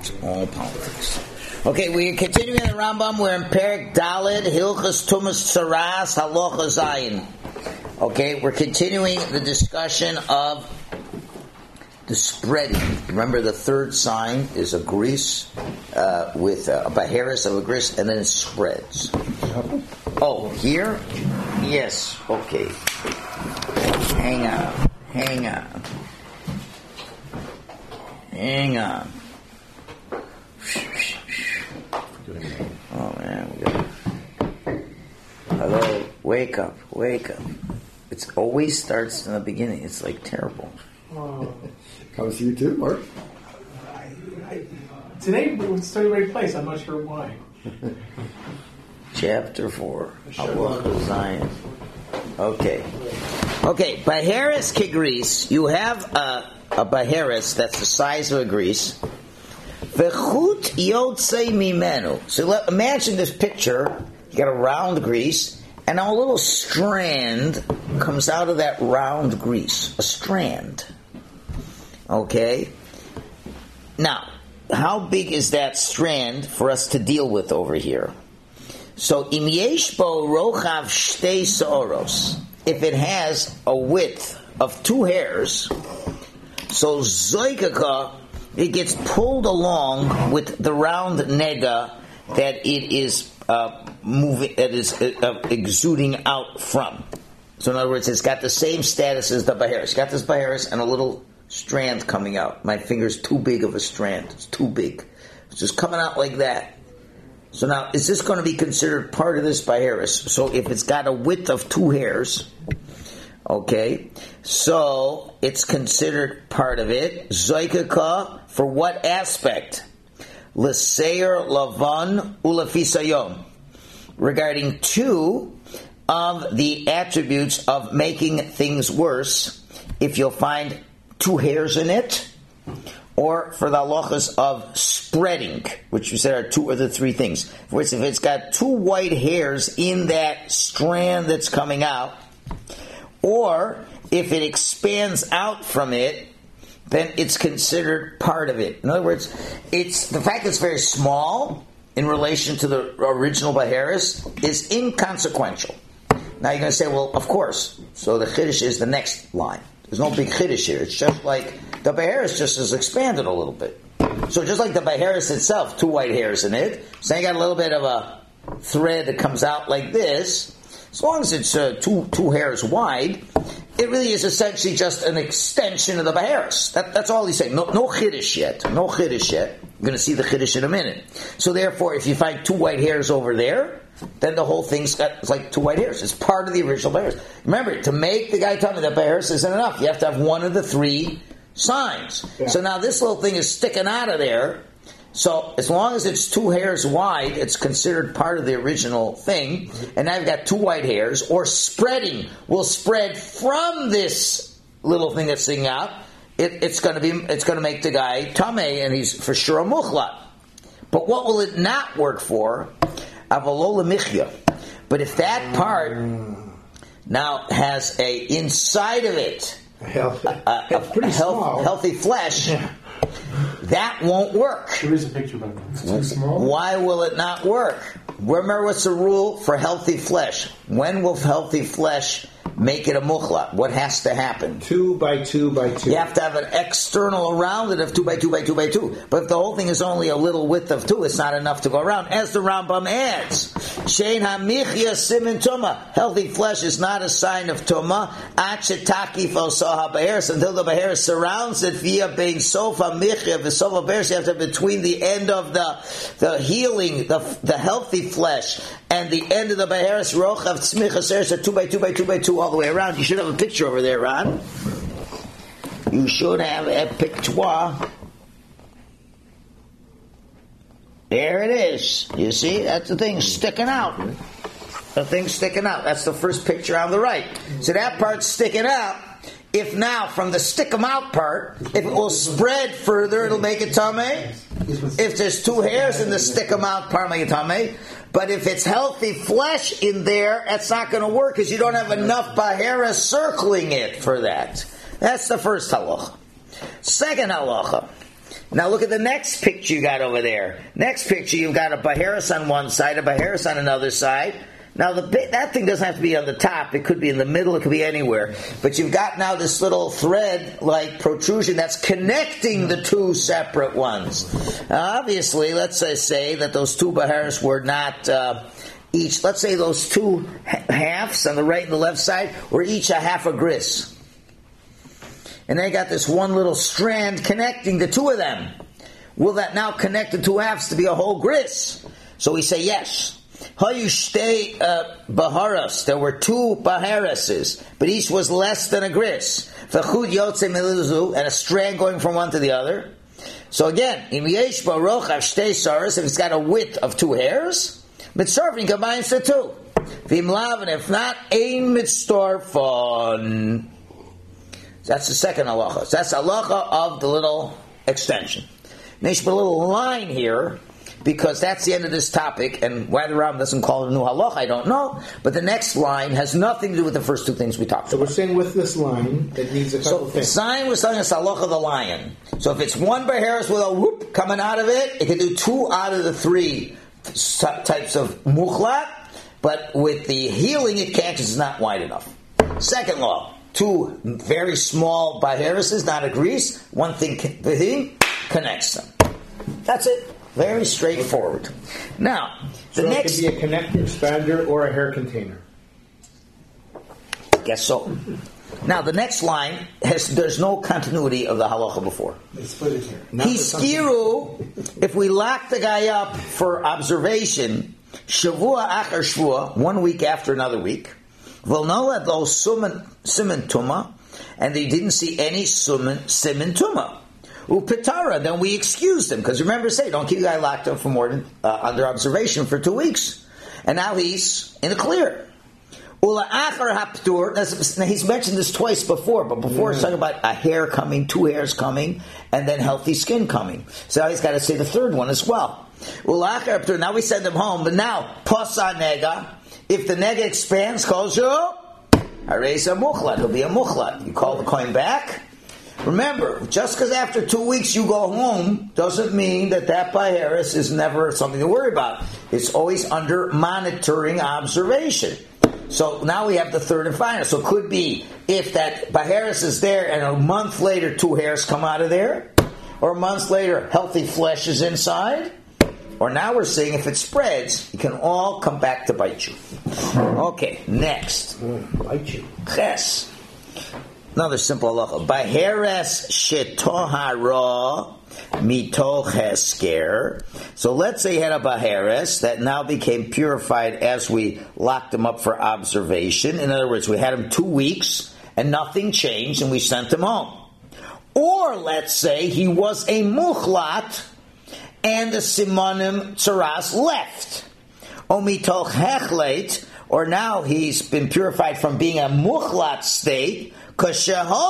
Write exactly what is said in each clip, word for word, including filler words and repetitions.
It's all politics. Okay, we're continuing in the Rambam. We're in Perek Daled, Hilchos Tumas Tsaras, Halacha Zayin. Okay, we're continuing the discussion of the spreading. Remember, the third sign is a grease uh, with a baharis of a grease, and then it spreads. Oh, here? Yes. Okay. Hang on. Hang on. Hang on. Oh man, we got. Hello, wake up, wake up. It always starts in the beginning. It's like terrible. Oh. Comes to you too, Mark? I, I, today we started the right place. I'm not sure why. Chapter four. Halacha Zayin. Okay. Okay, Baharis Kigris. You have a, a Baharis that's the size of a grease. V'chut yotzei mimenu. So let, imagine this picture. You got a round grease, and now a little strand comes out of that round grease. A strand. Okay? Now, how big is that strand for us to deal with over here? So, im yesh bo rochav shtei seoros. If it has a width of two hairs, so zoikaka, it gets pulled along with the round nega that it is uh, moving, that is uh, exuding out from. So in other words, it's got the same status as the baharis. It's got this baharis and a little strand coming out. My finger's too big of a strand. It's too big. It's just coming out like that. So now, is this going to be considered part of this baharis? So if it's got a width of two hairs, okay, so it's considered part of it. Zoikaka, for what aspect? L'seir lavan ulafisayom. Regarding two of the attributes of making things worse, if you'll find two hairs in it, or for the halachas of spreading, which you said are two of the three things. For instance, if it's got two white hairs in that strand that's coming out, or if it expands out from it, then it's considered part of it. In other words, it's the fact that it's very small in relation to the original baharis is inconsequential. Now you're going to say, well, of course. So the chiddush is the next line. There's no big chiddush here. It's just like the baharis just is expanded a little bit. So just like the baharis itself, two white hairs in it, so you got a little bit of a thread that comes out like this. As long as it's uh, two two hairs wide, it really is essentially just an extension of the baharis. That, that's all he's saying. No, no chiddush yet. No chiddush yet. We're going to see the chiddush in a minute. So therefore, if you find two white hairs over there, then the whole thing's got it's like two white hairs. It's part of the original baharis. Remember, to make the guy tell me that baharis isn't enough, you have to have one of the three signs. Yeah. So now this little thing is sticking out of there. So as long as it's two hairs wide, it's considered part of the original thing. And now you've got two white hairs, or spreading will spread from this little thing that's sticking out. It, it's going to be, it's going to make the guy tameh, and he's for sure a muchlat. But what will it not work for? Avalola michya. But if that part now has a inside of it Healthy. a, a, a, pretty a health, healthy flesh, that won't work. There is a picture of it. It's too small. Why will it not work? Remember what's the rule for healthy flesh? When will healthy flesh make it a muchlat? What has to happen? Two by two by two. You have to have an external around it of two by two by two by two. But if the whole thing is only a little width of two, it's not enough to go around. As the Rambam adds, Shein hamichya simin tuma. Healthy flesh is not a sign of tuma. Achetaki fosaha baharis, until the baharis surrounds it via being sofa michya v'sofa baharis. You have to have between the end of the the healing, the the healthy flesh, and the end of the baharis rochav tzmicha seres, two by two by two by two all the way around. You should have a picture over there, Ron. You should have a picture. There it is. You see? That's the thing sticking out. The thing sticking out. That's the first picture on the right. So that part's sticking out. If now, from the stick 'em out part, if it will spread further, it'll make it tameh. If there's two hairs in the stick 'em out part, make it tameh. But if it's healthy flesh in there, that's not going to work because you don't have enough bahara circling it for that. That's the first halacha. Second halacha. Now look at the next picture you got over there. Next picture, you've got a Baharis on one side, a Baharis on another side. Now the that thing doesn't have to be on the top. It could be in the middle. It could be anywhere. But you've got now this little thread-like protrusion that's connecting the two separate ones. Now, obviously, let's say, say that those two Baharis were not uh, each. Let's say those two ha- halves on the right and the left side were each a half a gris. And they got this one little strand connecting the two of them. Will that now connect the two halves to be a whole gris? So we say yes. Hayushtei baharas. There were two baharases, but each was less than a gris. V'chud yotze milizu, and a strand going from one to the other. So again, im yesh barochav shtei saras, if it's got a width of two hairs, mitzarfin combines the two. V'im lav, and if not, ein mitzarfon. That's the second halacha. So that's the halacha of the little extension. There's a little line here, because that's the end of this topic, and why the Rambam doesn't call it a new halacha, I don't know. But the next line has nothing to do with the first two things we talked so about. So we're saying with this line, it needs a couple so things. So Zion was telling us halacha of the lion. So if it's one Baharis with a whoop coming out of it, it can do two out of the three types of muchlat, but with the healing it can't because it's not wide enough. Second law. Two very small Baharises, not a grease. One thing, the thing connects them. That's it. Very straightforward. Now, the so next... it can be a connector, expander, or a hair container. Guess so. Now, the next line, has there's no continuity of the halacha before. Hiskiru, if we lock the guy up for observation, shavua achar shvua, one week after another week, Volnola those siman tuma, and they didn't see any siman tuma. Upitara, then we excused him because remember, say don't keep the guy locked up for more than uh, under observation for two weeks, and now he's in the clear. Ula achar haptur. He's mentioned this twice before, but before mm-hmm. it's talking about a hair coming, two hairs coming, and then healthy skin coming. So now he's got to say the third one as well. Ula achar haptur. Now we send him home, but now posa nega. If the nega expands, calls you, Haray's a muchlat. He'll be a muchlat. You call the coin back. Remember, just because after two weeks you go home doesn't mean that that Baharis is never something to worry about. It's always under monitoring observation. So now we have the third and final. So it could be if that Baharis is there and a month later two hairs come out of there, or a month later healthy flesh is inside. Or now we're saying if it spreads, it can all come back to bite you. Okay, next. Mm, bite you. Ches. Another simple halacha. Baheres shetohara mitoch hesker. So let's say you had a Baheres that now became purified as we locked him up for observation. In other words, we had him two weeks and nothing changed and we sent him home. Or let's say he was a muchlat and the Simonim Tsaras left. Omitoch hechlet, or now he's been purified from being a muchlat state, because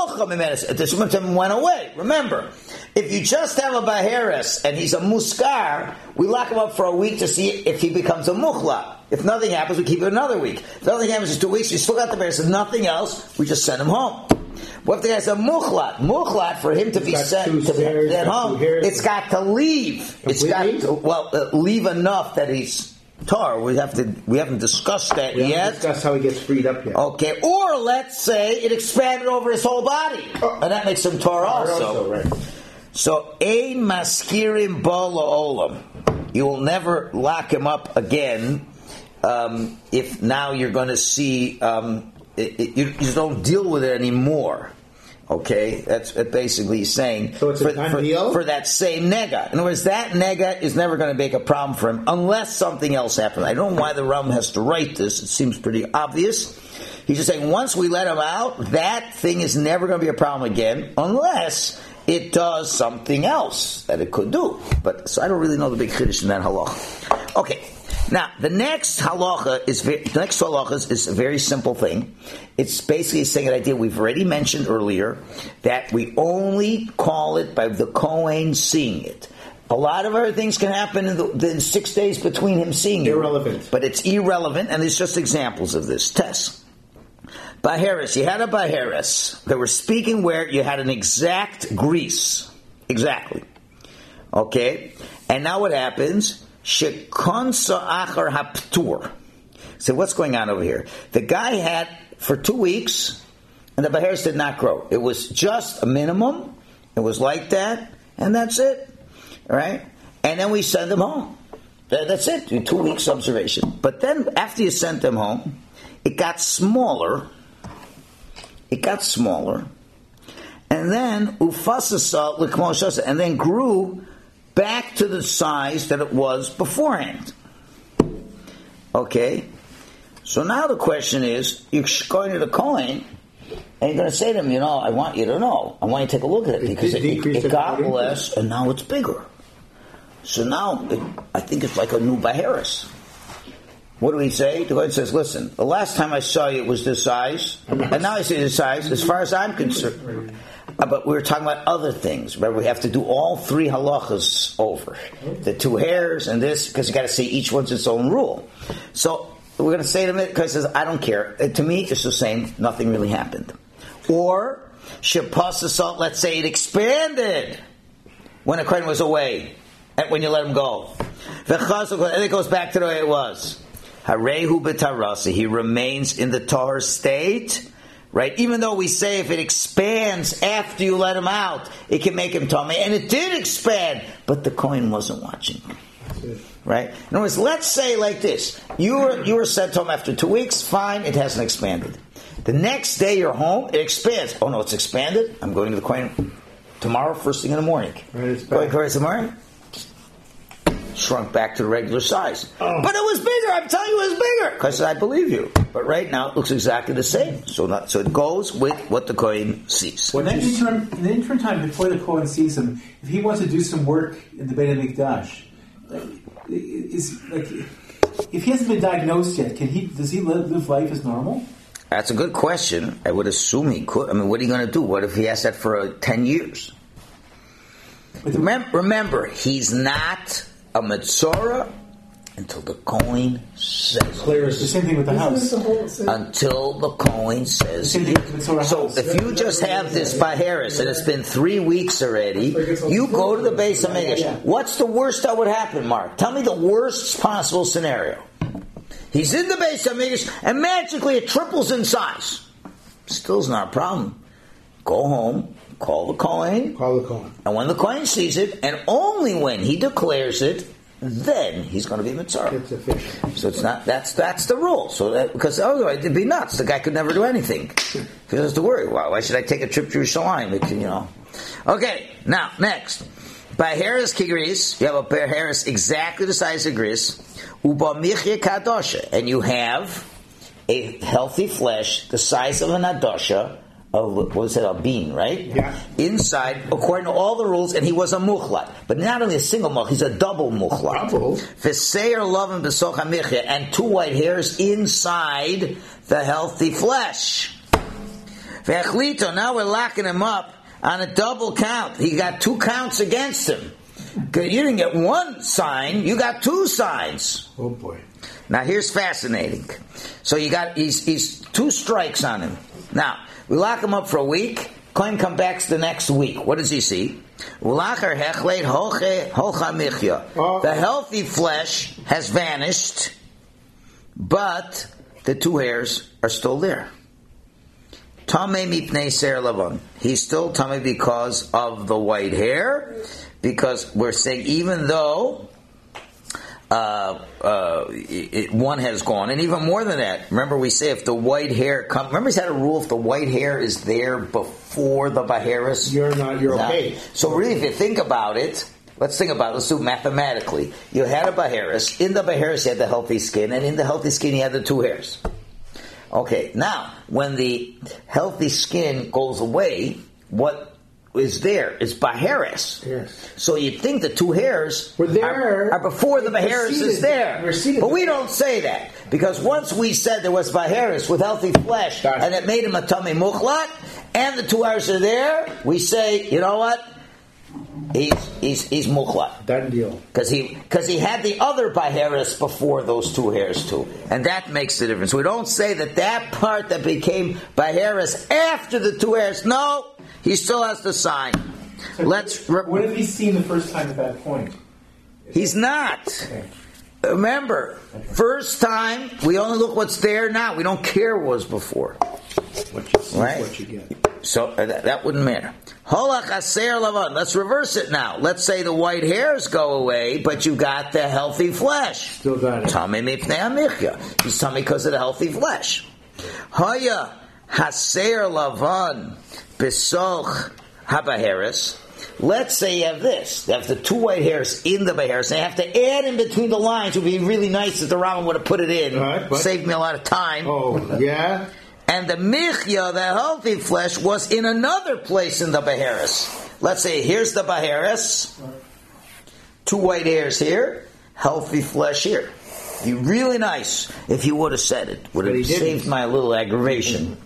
the Simonim went away. Remember, if you just have a Baharis and he's a muskar, we lock him up for a week to see if he becomes a muchlat. If nothing happens, we keep it another week. If nothing happens in two weeks, we still got the Baharis and nothing else, we just send him home. What if the guy's a muchlat? Muchlat, for him to it's be sent to hairs, at home, it's got to leave. Completely? It's got to, well, uh, leave enough that he's tar. We have to. We haven't discussed that we yet. Haven't discussed how he gets freed up yet. Okay, or let's say it expanded over his whole body, oh. and that makes him tar also. also right. So, ein maskirim bala olam. You will never lock him up again um, if now you're going to see. Um, It, it, you, you don't deal with it anymore. Okay, that's basically saying so it's for, a done for, deal? for that same nega. In other words, that nega is never going to make a problem for him unless something else happens. I don't know why the Ram has to write this. It seems pretty obvious. He's just saying once we let him out, that thing is never going to be a problem again unless it does something else that it could do. But so I don't really know the big chiddush in that halacha. Okay. Now, the next halacha is very, the next halachas is a very simple thing. It's basically saying an idea we've already mentioned earlier that we only call it by the Kohen seeing it. A lot of other things can happen in the, the six days between him seeing it. Irrelevant. But it's irrelevant, and there's just examples of this. Test. Baharis, you had a Baharis that were speaking where you had an exact grease. Exactly. Okay? And now what happens? Shekonsa achar haptur. So what's going on over here? The guy had for two weeks, and the Baharis did not grow. It was just a minimum. It was like that, and that's it. All right? And then we send them home. That's it. Two weeks observation. But then after you sent them home, it got smaller. It got smaller. And then ufasasa l'kmoshasa, and then grew back to the size that it was beforehand. Okay? So now the question is, you're going to the Kohen, and you're going to say to him, you know, I want you to know, I want you to take a look at it, because it, it, it got less, and now it's bigger. So now, it, I think it's like a new Baharis. What do we say? The Kohen says, listen, the last time I saw you it was this size, and now I see this size, as far as I'm concerned. Uh, but we were talking about other things. Remember, we have to do all three halachas over. The two hairs and this, because you got to say each one's its own rule. So, we're going to say to him, because he says, I don't care. Uh, to me, it's the same. Nothing really happened. Or, shepasasal, let's say it expanded when a Kohen was away, and when you let him go. And it goes back to the way it was. Harehu b'tarasi, he remains in the tahor state, right? Even though we say if it expands after you let him out, it can make him tummy, and it did expand, but the Kohen wasn't watching. Right? In other words, let's say like this. You were, you were sent home after two weeks, fine, it hasn't expanded. The next day you're home, it expands. Oh no, it's expanded? I'm going to the Kohen tomorrow, first thing in the morning. Right, it's going to the morning? Shrunk back to the regular size. Oh. But it was bigger, I'm telling you it was bigger. Because I believe you. But right now it looks exactly the same. So not, so it goes with what the Kohen sees. Well, in, the interim, in the interim time, before the Kohen sees him, if he wants to do some work in the Beit HaMikdash, is like, if he hasn't been diagnosed yet, can he? Does he live, live life as normal? That's a good question. I would assume he could. I mean, what are you going to do? What if he has that for uh, ten years? Remember, remember, he's not a Metzora until the Kohen says. Clear. It's the same thing with the house. Until the Kohen says. So if you just have this Baharis and it's been three weeks already, you go to the Beis HaMikdash. What's the worst that would happen, Mark? Tell me the worst possible scenario. He's in the Beis HaMikdash and magically it triples in size. Still's not a problem. Go home, call the Kohen. Call the Kohen. And when the Kohen sees it, and only when he declares it, then he's going to be Mitzvah. It's official. So it's not, that's that's the rule. So that, because otherwise it'd be nuts. The guy could never do anything. He doesn't have to worry. Why, why should I take a trip to Yerushalayim? It can, you know. Okay, now, next. By Harris Kigris, you have a Baharis exactly the size of Gris, Uba Michya Kadosha, and you have a healthy flesh the size of an Adosha, of, what was it, a bean, right? Yeah. Inside, according to all the rules, and he was a muchlat. But not only a single muchlat, he's a double muchlat. Double? V'seir lovim b'socha michya, and two white hairs inside the healthy flesh. V'echlito, now we're locking him up on a double count. He got two counts against him. You didn't get one sign, you got two signs. Oh boy. Now here's fascinating. So you got, he's, he's two strikes on him. Now, we lock him up for a week. Kohen comes back the next week. What does he see? The healthy flesh has vanished, but the two hairs are still there. Tameh mipnei ser lavan. He's still tameh because of the white hair, because we're saying even though Uh, uh, it, one has gone, and even more than that. Remember, we say if the white hair comes. Remember, he's had a rule: if the white hair is there before the Baharis, you're not. You're not. Okay. So really, if you think about it, let's think about it. Let's do it mathematically. You had a Baharis. In the Baharis, you had the healthy skin, and in the healthy skin, you had the two hairs. Okay. Now, when the healthy skin goes away, what is there? It's Baharis. Yes. So you'd think the two hairs Were there, are, are before the Baharis is there. But we there. don't say that. Because once we said there was Baharis with healthy flesh, Gotcha. and it made him a tummy muchlat, and the two hairs are there, we say, you know what? He's he's he's muchlat. Done deal. Because he because he had the other Baharis before those two hairs too, and that makes the difference. We don't say that that part that became Baharis after the two hairs. No, he still has the sign. So Let's. Re- what if he's seen the first time at that point? he's not. Okay. Remember, first time we only look what's there now. We don't care what was before. What you see Right. is what you get. So uh, that, that wouldn't matter. Holach haser lavan. Let's reverse it now. Let's say the white hairs go away, but you got the healthy flesh. Still got it. Tamei mipnei hamichya. He's tummy because of the healthy flesh. Haya haser lavan besoch habaheres. Let's say you have this. You have the two white hairs in the baheres, and you have to add in between the lines. It would be really nice if the Rambam would have put it in. Right, but- Saved me a lot of time. Oh, yeah? And the michya, the healthy flesh, was in another place in the baheres. Let's say here's the baheres, two white hairs here, healthy flesh here. Be really nice if he would have said it. Would But he have didn't. saved my little aggravation.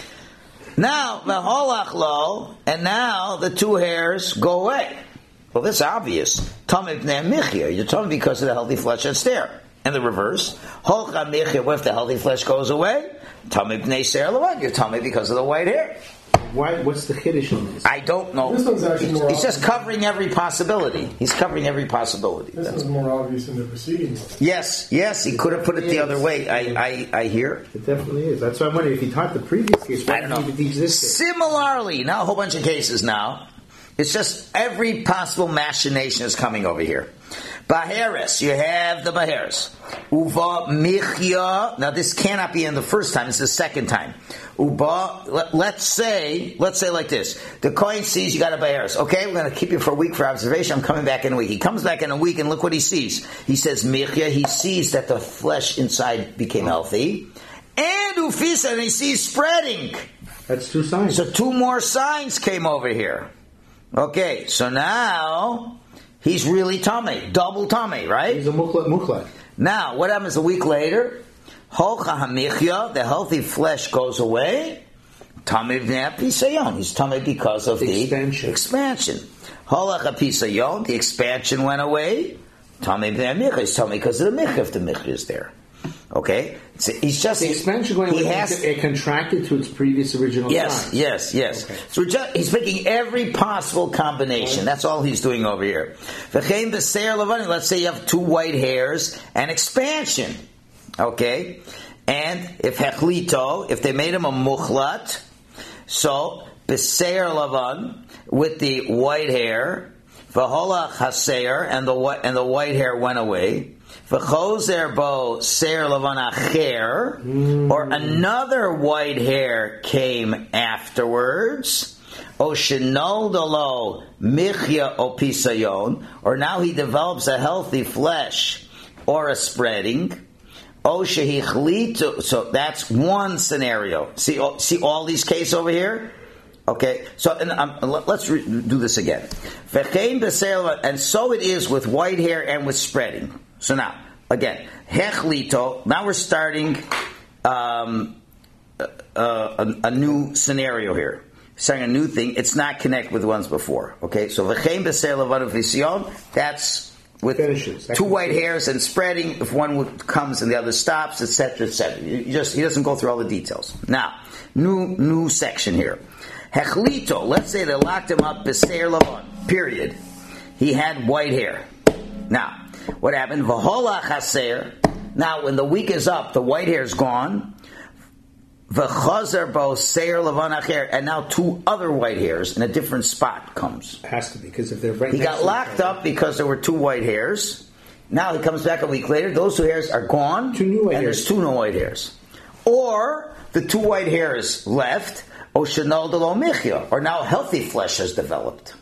Now the holach lo, and now the two hairs go away. Well, that's obvious. Tamei b'nei michya. You're talking because of the healthy flesh that's there. And the reverse. Holcha michya. What if the healthy flesh goes away? Tamei b'nei ser levad. You're tummy because of the white hair. Why? What's the chiddush in this? I don't know. This one's actually He's, more he's just obvious. covering every possibility. He's covering every possibility. This That's- is more obvious in the preceding one. yes, yes. He could have put it the other way. I, I, I hear. It definitely is. That's why I'm wondering if he taught the previous case. Why I don't didn't know. he teach this case? Similarly, now a whole bunch of cases now. It's just every possible machination is coming over here. Baheres, you have the Baheres. Uva Michya. Now this cannot be in the first time, it's the second time. Uba, let, let's say, let's say like this. The Kohen sees you got a Baheres. Okay, we're going to keep you for a week for observation. I'm coming back in a week. He comes back in a week and look what he sees. He says Michya, he sees that the flesh inside became healthy. And Ufisa, and he sees spreading. That's two signs. So two more signs came over here. Okay, so now he's really tummy, double tummy, right? He's a mukhlat mukhlat. Now, what happens a week later? Holcha hamichya, the healthy flesh goes away. Tummy v'nei pisayon. He's tummy because of the Expansion. expansion. Holach pisayon, the expansion went away. Tummy v'nei michya. He's tummy because of the michya, if the michya is there. Okay, so he's just The expansion going he away, has it contracted to its previous original Yes, size. yes, yes. Okay. So we're just, he's picking every possible combination. That's all he's doing over here. V'chein b'seir levani. Let's say you have two white hairs and expansion. Okay? And if hechlito, if they made him a mukhlat, so b'seir levan, with the white hair, v'holach haseir, and the white, and the white hair went away, v'chozer bo seir levan acher, or another white hair came afterwards, o shenodalo michya o pisayon, or now he develops a healthy flesh or a spreading, o shehichlito. So that's one scenario. See, see all these cases over here. Okay, so and, um, let's re- do this again. V'chein b'seir, and so it is with white hair and with spreading. So now, again, hechlito. Now we're starting um, uh, a, a new scenario here. Starting a new thing. It's not connected with the ones before. Okay, so v'chein b'seir levan v'sion. That's with Finishes. two white hairs and spreading. If one comes and the other stops, et cetera, et cetera. You just he doesn't go through all the details. Now, new new section here. Hechlito. Let's say they locked him up b'seir levan. Period. He had white hair. Now. What happened? V'holach haser. Now, when the week is up, the white hair is gone. V'chazer bo seir levan acher, and now two other white hairs in a different spot comes. It has to be, because if they're right He next got to each locked other- up because there were two white hairs. Now he comes back a week later. Those two hairs are gone. Two new white and hairs. there's two new white hairs. Or the two white hairs left. O shenol de lo michya, or now healthy flesh has developed.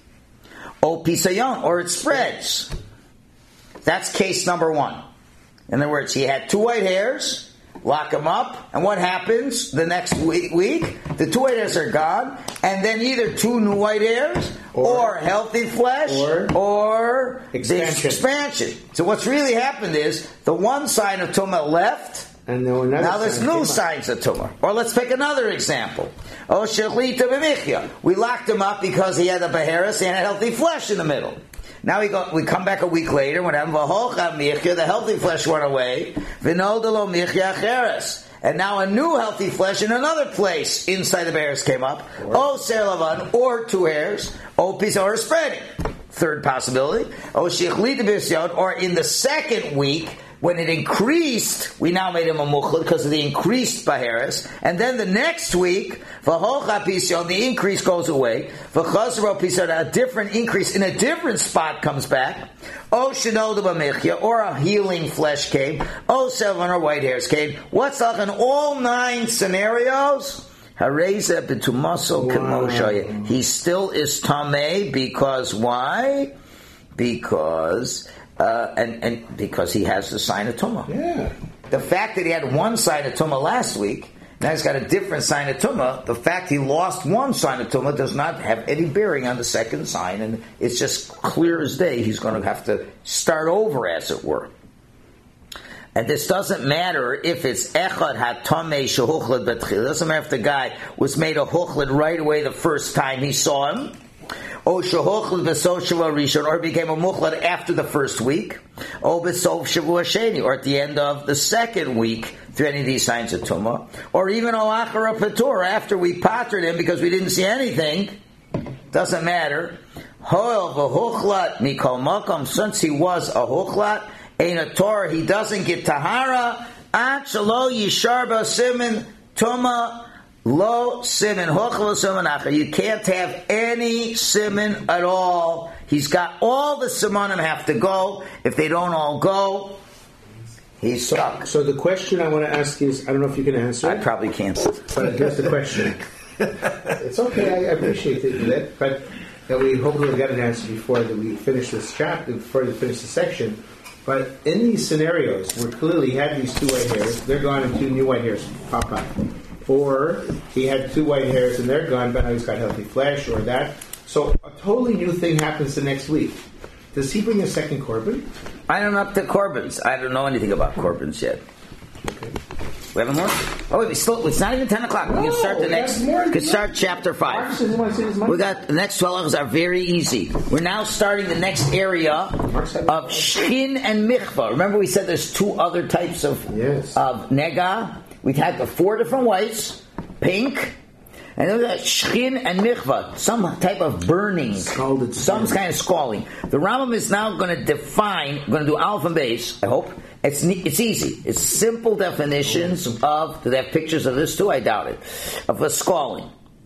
O pisayon, or it spreads. That's case number one. In other words, he had two white hairs, lock him up, and what happens the next week? week the two white hairs are gone, and then either two new white hairs, or, Or- healthy flesh, or or expansion. the expansion. So what's really happened is, the one sign of tumah left, And then another now there's sign new came up. signs of tumah. Or let's pick another example. Oh, shechlita b'michya. We locked him up because he had a baheres and had healthy flesh in the middle. Now we go. We come back a week later. When I'm v'holcha michya, the healthy flesh went away. V'nodalo michya acheres, and now a new healthy flesh in another place inside the hairs came up. Oh, ser lavan, or two hairs. Oh, pisa, or spreading. Third possibility. Oh, shichlit b'siyot, or in the second week, when it increased, we now made him a muchlet because of the increased baheres. And then the next week, v'hocha pision, the increase goes away. V'chazro pision, a different increase in a different spot comes back. O shenoda b'mechya, or a healing flesh came. O seven or white hairs came. What's up in all nine scenarios? Hareza b'tumaso k'moshaya. He still is tameh because why? Because Uh, and, and because he has the sign of Tumah. Yeah. The fact that he had one sign of Tumah last week, now he's got a different sign of Tumah, the fact he lost one sign of Tumah does not have any bearing on the second sign, and it's just clear as day he's going to have to start over, as it were. And this doesn't matter if it's Echad HaTameh Shehuchled B'tchil. It doesn't matter if the guy was made a Huchled right away the first time he saw him, O shehochlet b'sof shavua rishon, or became a muchlet after the first week, O b'sof shavua sheni, or at the end of the second week, through any of these signs of tumah, or even O achara patur, after we pattered him because we didn't see anything, doesn't matter. Hoel v'huchlat mikol makom, since he was a huchlat, ein a Torah, he doesn't get tahara, at shalo yishar b'simin tumah, Lo simin, hochel simin acher. You can't have any simin at all. He's got all the simonim have to go. If they don't all go, he's stuck. So the question I want to ask is, I don't know if you can answer. I probably can't. But here's the question. It's okay, I appreciate it, but that we hopefully get an answer before that we finish this chapter, before we finish the section. But in these scenarios where clearly he had these two white hairs, they're gone and two new white hairs pop up. Or he had two white hairs and they're gone, but now he's got healthy flesh, or that. So a totally new thing happens the next week. Does he bring a second korban? I don't know up to korbans. I don't know anything about korbans yet. Okay. We have more? Oh, wait, we still, it's not even ten o'clock. We can start the next. We can start chapter five. We got the next twelve hours are very easy. We're now starting the next area of shchin and michvah. Remember, we said there's two other types of yes. of nega. We've had the four different whites, pink, and then we got shchin and michvah, some type of burning, Scalded some skin. kind of scalding. The Rambam is now going to define, going to do alpha and base, I hope. It's it's easy. It's simple definitions of, do they have pictures of this too? I doubt it. Of a scalding.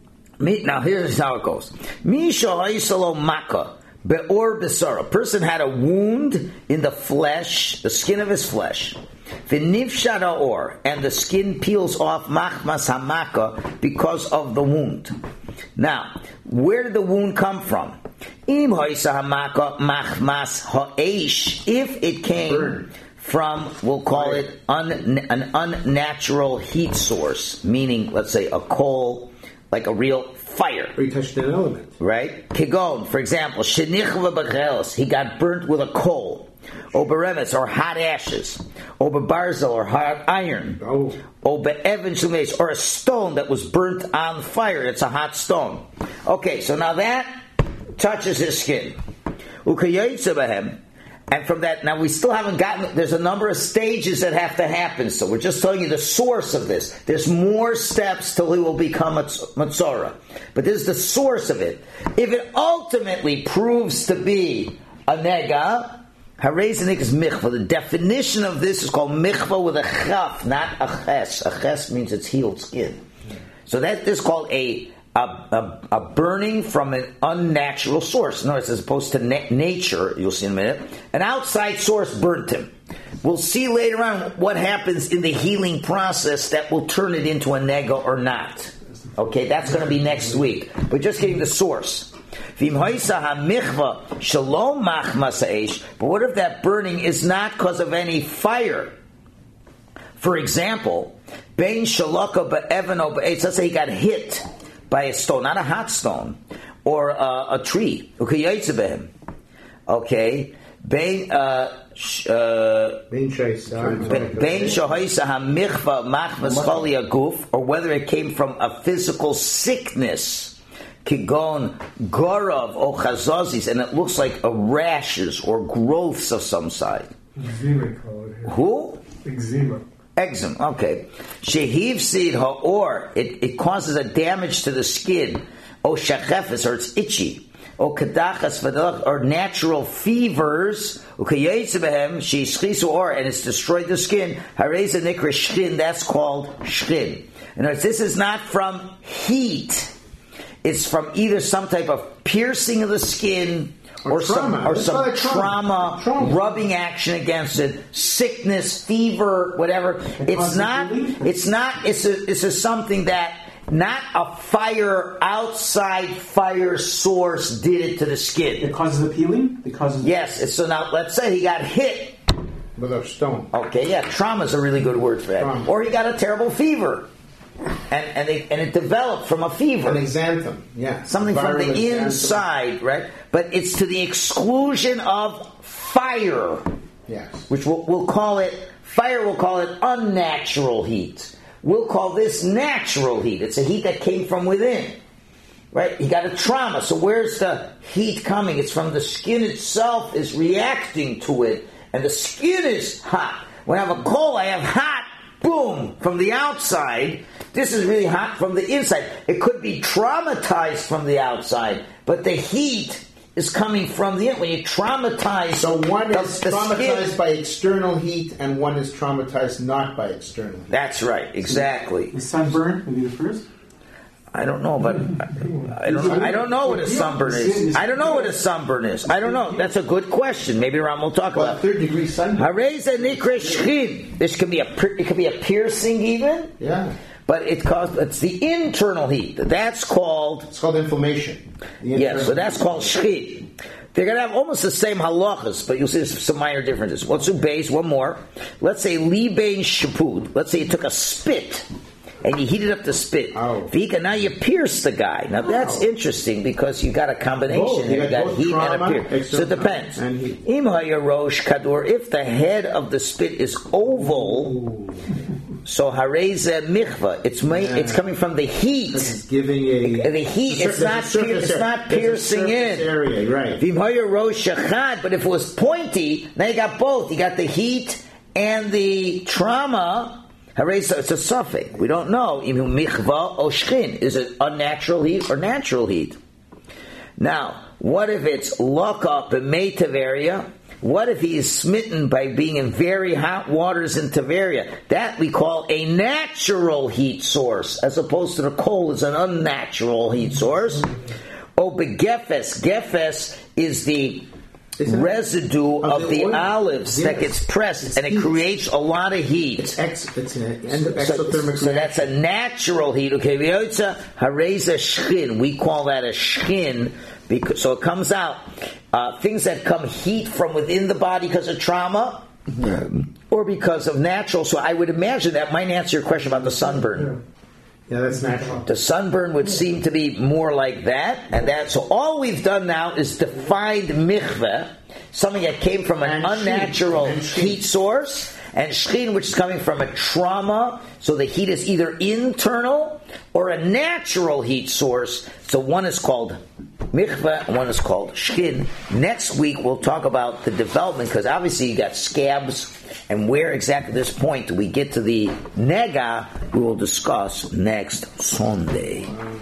Now here's how it goes. Misha ha'isalo maka be'or besara. A person had a wound in the flesh, the skin of his flesh. V'nivshad or, and the skin peels off machmas hamaka because of the wound. Now, where did the wound come from? Im ha'isa hamaka machmas ha'eish. If it came Burn. from, we'll call right. it un, an unnatural heat source, meaning, let's say, a coal, like a real fire. Or he touched an element. Right? Kigon, for example, shenichva b'chelos, he got burnt with a coal. O beremes, or hot ashes. O bebarzel, or hot iron. Oh. O be'evan shumesh, or a stone that was burnt on fire. It's a hot stone. Okay, so now that touches his skin. Ukayotze behem. And from that, now we still haven't gotten, there's a number of stages that have to happen, so we're just telling you the source of this. There's more steps till he will become a Matzorah. But this is the source of it. If it ultimately proves to be a nega, Harezanik is michvah. The definition of this is called michvah with a chaf, not a ches. A ches means it's healed skin. So that is called a A, a, a burning from an unnatural source. In other words, as opposed to na- nature, you'll see in a minute, an outside source burnt him. We'll see later on what happens in the healing process that will turn it into a nega or not. Okay, that's going to be next week. We're just getting the source. But what if that burning is not because of any fire? For example, let's say he got hit by a stone, not a hot stone, or uh, a tree. Okay, Bein uh, Bein shahoisa hamichva machmas choli aguf, or whether it came from a physical sickness, kigon gorav or chazazis, and it looks like a rashes or growths of some side. Eczema, call it here. Who? Eczema. Eczema, okay. Shehiv seed ha'or, it, it causes a damage to the skin. O shachefes, or it's itchy. O kadachas v'dach, or natural fevers. Ukayetzebehem, sheishchisu or, and it's destroyed the skin. Hareza nikra shchin, that's called shchin. In other words, this is not from heat. It's from either some type of piercing of the skin, or, or some, or some trauma, trauma, rubbing action against it, sickness, fever, whatever. It's not. It's not. It's a. It's a something that not a fire outside fire source did it to the skin. It causes a peeling. It causes. Yes. It's, so now let's say he got hit with a stone. Okay. Yeah. Trauma is a really good word for that. Trauma. Or he got a terrible fever. And and, they, and it developed from a fever. An exanthem, yeah. Something from the exanthem. Inside, right? But it's to the exclusion of fire. Yes. Which we'll, we'll call it, fire we'll call it unnatural heat. We'll call this natural heat. It's a heat that came from within. Right? He got a trauma. So where's the heat coming? It's from the skin itself is reacting to it. And the skin is hot. When I have a cold, I have hot. Boom! From the outside, this is really hot from the inside. It could be traumatized from the outside, but the heat is coming from the inside. When you traumatize, so one the, is the traumatized skin, by external heat, and one is traumatized not by external heat. That's right, exactly. The sunburn would be the first. I don't know, but I, I don't. I don't know what a sunburn is. I don't know what a sunburn is. I don't know. That's a good question. Maybe Ram will talk well, about. Third degree sunburn. Hareza nikra shchin. This could be a. It could be a piercing even. Yeah. But it causes. It's the internal heat. That's called. It's called inflammation. Yes, so that's called shchin. They're going to have almost the same halachas, but you'll see there's some minor differences. Let's do base. One more. Let's say libein shapud. Let's say you took a spit. And you heated up the spit. Oh. Vika, now you pierce the guy. Now that's oh. interesting because you got a combination. Oh, you you got, got heat and a pierce. So it depends. Imha rosh kadur. If the head of the spit is oval, Ooh. So hareza michva. It's yeah. It's coming from the heat. It's giving a the heat. Sur- it's not. Pier- it's not piercing in. Area, right? Vimhaya rosh shachad. But if it was pointy, now you got both. You got the heat and the trauma. Hareza, it's a suffix. We don't know. Michva or shchin. Is it unnatural heat or natural heat? Now, what if it's lock up in May Tavaria? What if he is smitten by being in very hot waters in Tavaria? That we call a natural heat source, as opposed to the cold is an unnatural heat source. O begefes. Gefes is the Isn't residue of, of the, the olives yes. that gets pressed, it's and heat. It creates a lot of heat. It's, ex, it's an exothermic so, so that's a natural heat. Okay, hareza shchin. We call that a shchin. Because, so it comes out. Uh, things that come heat from within the body because of trauma, mm-hmm. or because of natural. So I would imagine that might answer your question about the sunburn. Yeah, that's natural. The sunburn would seem to be more like that, and that. So all we've done now is defined michveh, something that came from an and unnatural and heat source, and shchin, which is coming from a trauma. So the heat is either internal or a natural heat source. So one is called michveh, and one is called shchin. Next week we'll talk about the development, because obviously you got scabs. And where exactly at this point do we get to the nega, we will discuss next Sunday.